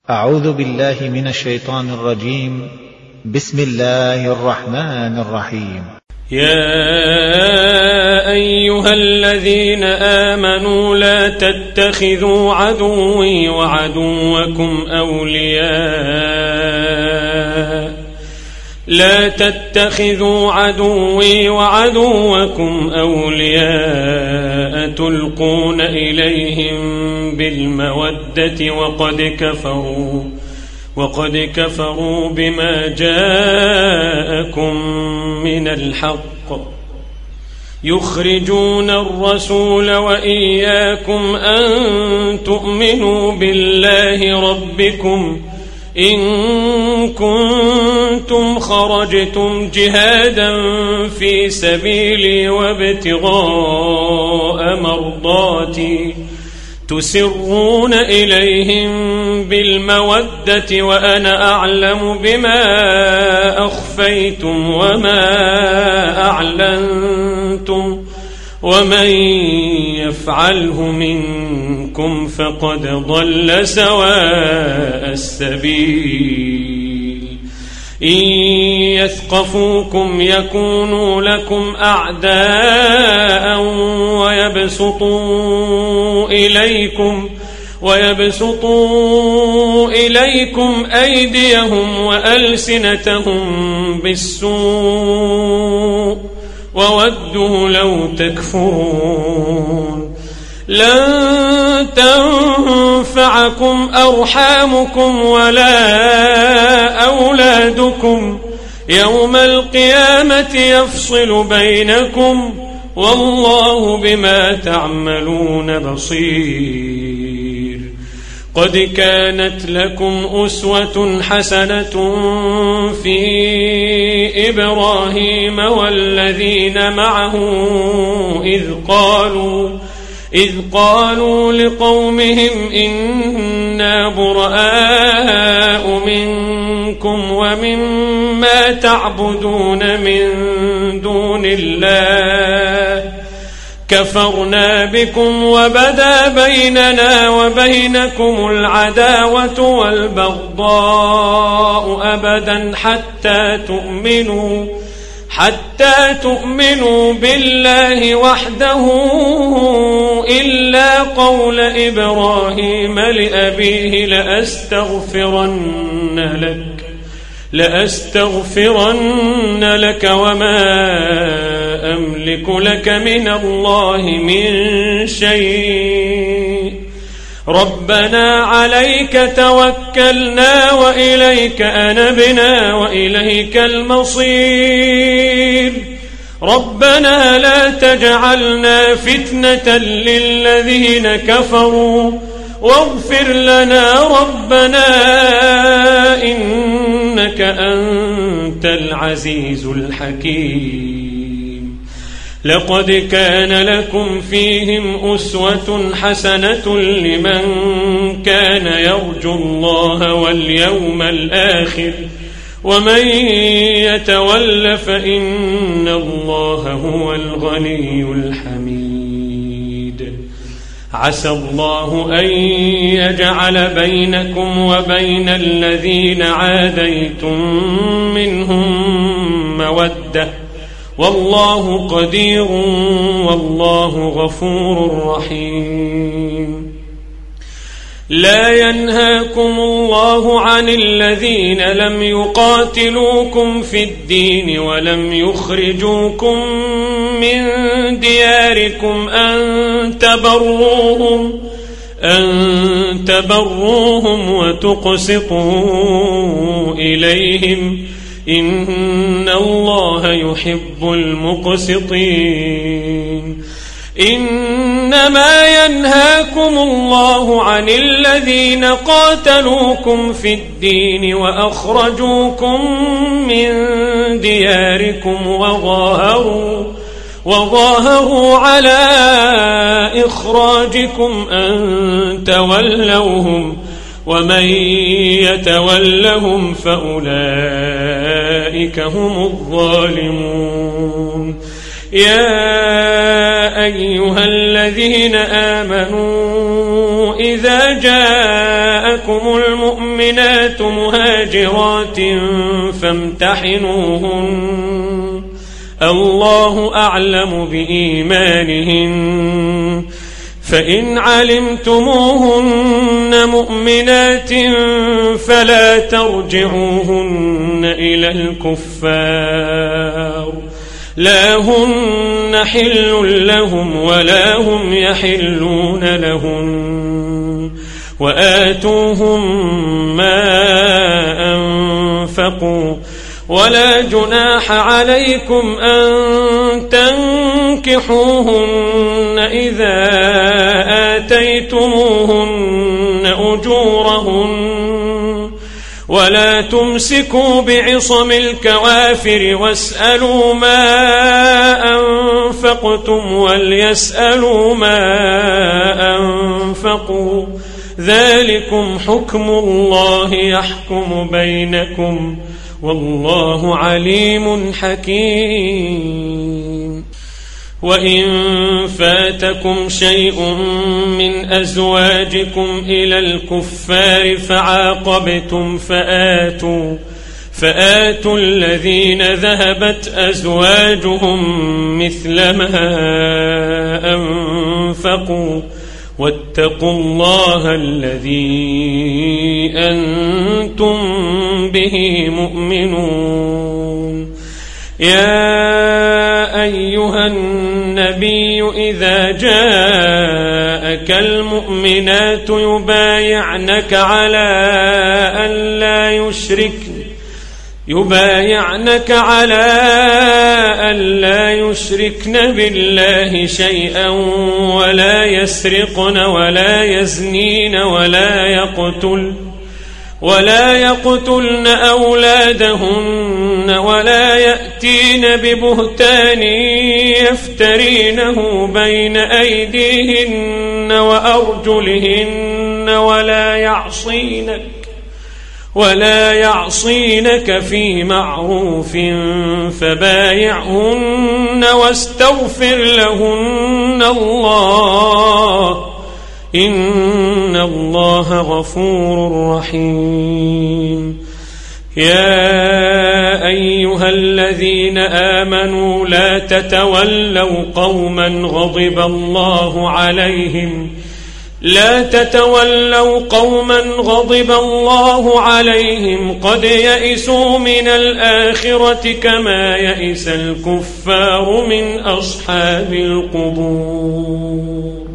أعوذ بالله من الشيطان الرجيم. بسم الله الرحمن الرحيم. يا أيها الذين آمنوا لا تتخذوا عدوي وعدوكم أولياء تلقون إليهم بالمودة وقد كفروا بما جاءكم من الحق يخرجون الرسول وإياكم أن تؤمنوا بالله ربكم إن كنتم خرجتم جهادا في سبيلي وابتغاء مرضاتي تسرون إليهم بالمودة وأنا أعلم بما أخفيتم وما أعلنتم ومن يفعله منكم فقد ضل سواء السبيل. إن يثقفوكم يكونوا لكم أعداء ويبسطوا إليكم أيديهم وألسنتهم بالسوء وودوا لو تكفرون. لن تنفعكم أرحامكم ولا أولادكم يوم القيامة يفصل بينكم والله بما تعملون بصير. قد كانت لكم أسوة حسنة في إبراهيم والذين معه إذ قالوا لقومهم إنا براء منكم ومما تعبدون من دون الله كفرنا بكم وبدا بيننا وبينكم العداوة والبغضاء أبدا حتى تؤمنوا بالله وحده إلا قول إبراهيم لأبيه لأستغفرن لك وما أملك لك من الله من شيء ربنا عليك توكلنا وإليك أنبنا وإليك المصير. ربنا لا تجعلنا فتنة للذين كفروا واغفر لنا ربنا إنك أنت العزيز الحكيم. لقد كان لكم فيهم أسوة حسنة لمن كان يرجو الله واليوم الآخر ومن يتول فإن الله هو الغني الحميد. عسى الله أن يجعل بينكم وبين الذين عاديتم منهم مودة والله قدير والله غفور رحيم. لا ينهاكم الله عن الذين لم يقاتلوكم في الدين ولم يخرجوكم من دياركم أن تبروهم وتقسطوا إليهم إن الله يحب المقسطين. إنما ينهاكم الله عن الذين قاتلوكم في الدين وأخرجوكم من دياركم وظاهروا على إخراجكم أن تولوهم ومن يتولهم فأولئك هم الظالمون. يا أيها الذين آمنوا إذا جاءكم المؤمنات مهاجرات فامتحنوهن الله أعلم بإيمانهن فإن علمتموهن مؤمنات فلا ترجعوهن إلى الكفار لا هن حل لهم ولا هم يحلون لهن وآتوهم ما أنفقوا ولا جناح عليكم أن تنكحوهن إذا آتيتموهن أجورهن ولا تمسكوا بعصم الكوافر واسألوا ما أنفقتم وليسألوا ما أنفقوا ذلكم حكم الله يحكم بينكم والله عليم حكيم وإن فاتكم شيء من أزواجكم إلى الكفار فعاقبتم فآتوا الذين ذهبت أزواجهم مثل ما أنفقوا واتقوا الله الذي أنتم به مؤمنون يا أيها النبي إذا جاءك المؤمنات يبايعنك على أن لا يشركن بالله شيئا ولا يسرقن ولا يزنين ولا يقتلن أولادهن ولا يأتين ببهتان يفترينه بين أيديهن وأرجلهن ولا يعصينك في معروف فبايعهن واستغفر لهن الله إن الله غفور رحيم يا أيها الذين آمنوا لا تتولوا قوما غضب الله عليهم قد يئسوا من الآخرة كما يئس الكفار من أصحاب القبور